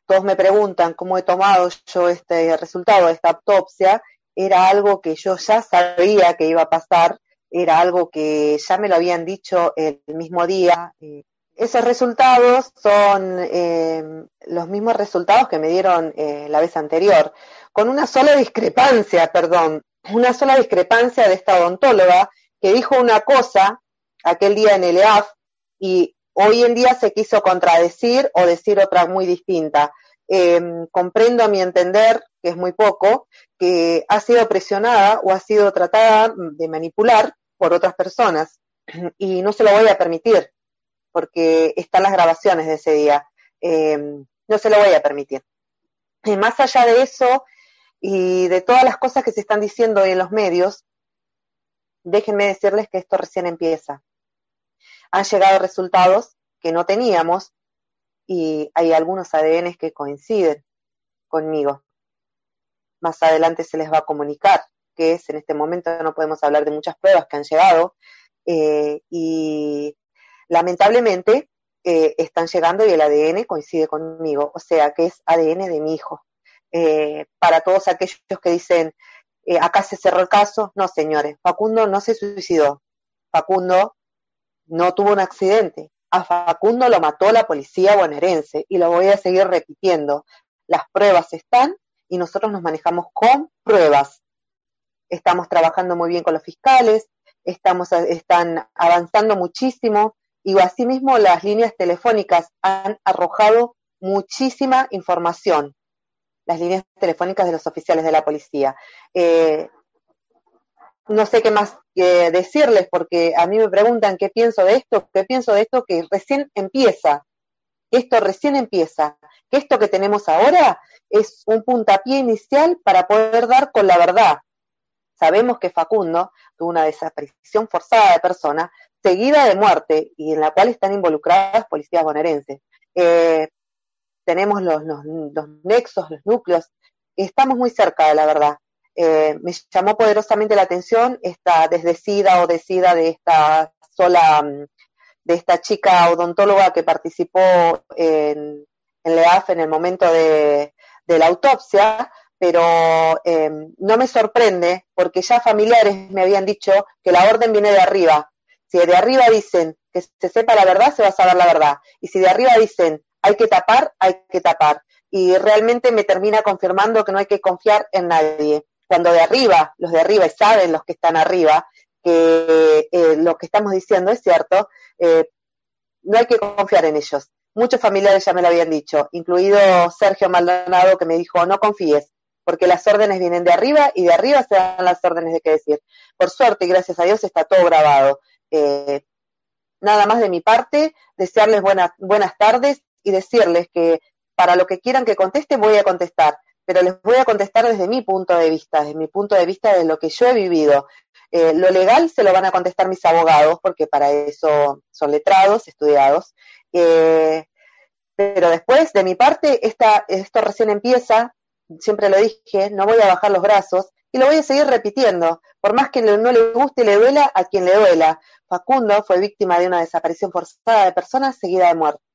todos me preguntan cómo he tomado yo este resultado de esta autopsia, era algo que yo ya sabía que iba a pasar, era algo que ya me lo habían dicho el mismo día. Esos resultados son los mismos resultados que me dieron la vez anterior, con una sola discrepancia de esta odontóloga que dijo una cosa aquel día en el EAF y hoy en día se quiso contradecir o decir otra muy distinta. Comprendo a mi entender, que es muy poco, que ha sido presionada o ha sido tratada de manipular por otras personas y no se lo voy a permitir porque están las grabaciones de ese día. No se lo voy a permitir. Más allá de eso y de todas las cosas que se están diciendo hoy en los medios, déjenme decirles que esto recién empieza. Han llegado resultados que no teníamos y hay algunos ADN que coinciden conmigo. Más adelante se les va a comunicar que en este momento no podemos hablar de muchas pruebas que han llegado y lamentablemente están llegando y el ADN coincide conmigo, o sea que es ADN de mi hijo. Para todos aquellos que dicen acá se cerró el caso, no señores, Facundo no se suicidó, Facundo no tuvo un accidente, a Facundo lo mató la policía bonaerense y lo voy a seguir repitiendo, las pruebas están y nosotros nos manejamos con pruebas. Estamos trabajando muy bien con los fiscales, están avanzando muchísimo y asimismo las líneas telefónicas han arrojado muchísima información, las líneas telefónicas de los oficiales de la policía. No sé qué más decirles porque a mí me preguntan qué pienso de esto que recién empieza, que esto que tenemos ahora es un puntapié inicial para poder dar con la verdad. Sabemos que Facundo tuvo una desaparición forzada de persona seguida de muerte y en la cual están involucradas policías bonaerenses. Tenemos los nexos, los núcleos, estamos muy cerca de la verdad. Me llamó poderosamente la atención esta desdecida o decida de esta chica odontóloga que participó en la EAF en el momento de la autopsia, pero no me sorprende porque ya familiares me habían dicho que la orden viene de arriba. Si de arriba dicen que se sepa la verdad, se va a saber la verdad. Y si de arriba dicen hay que tapar, hay que tapar. Y realmente me termina confirmando que no hay que confiar en nadie. Cuando de arriba, los de arriba, y saben los que están arriba, que lo que estamos diciendo es cierto, no hay que confiar en ellos. Muchos familiares ya me lo habían dicho, incluido Sergio Maldonado, que me dijo, no confíes, porque las órdenes vienen de arriba y de arriba se dan las órdenes de qué decir. Por suerte y gracias a Dios está todo grabado. Nada más de mi parte, desearles buenas tardes y decirles que para lo que quieran que conteste voy a contestar, pero les voy a contestar desde mi punto de vista, de lo que yo he vivido. Lo legal se lo van a contestar mis abogados, porque para eso son letrados, estudiados. Pero después, de mi parte, esto recién empieza, siempre lo dije, no voy a bajar los brazos, y lo voy a seguir repitiendo, por más que no le guste y le duela a quien le duela. Facundo fue víctima de una desaparición forzada de personas seguida de muerte.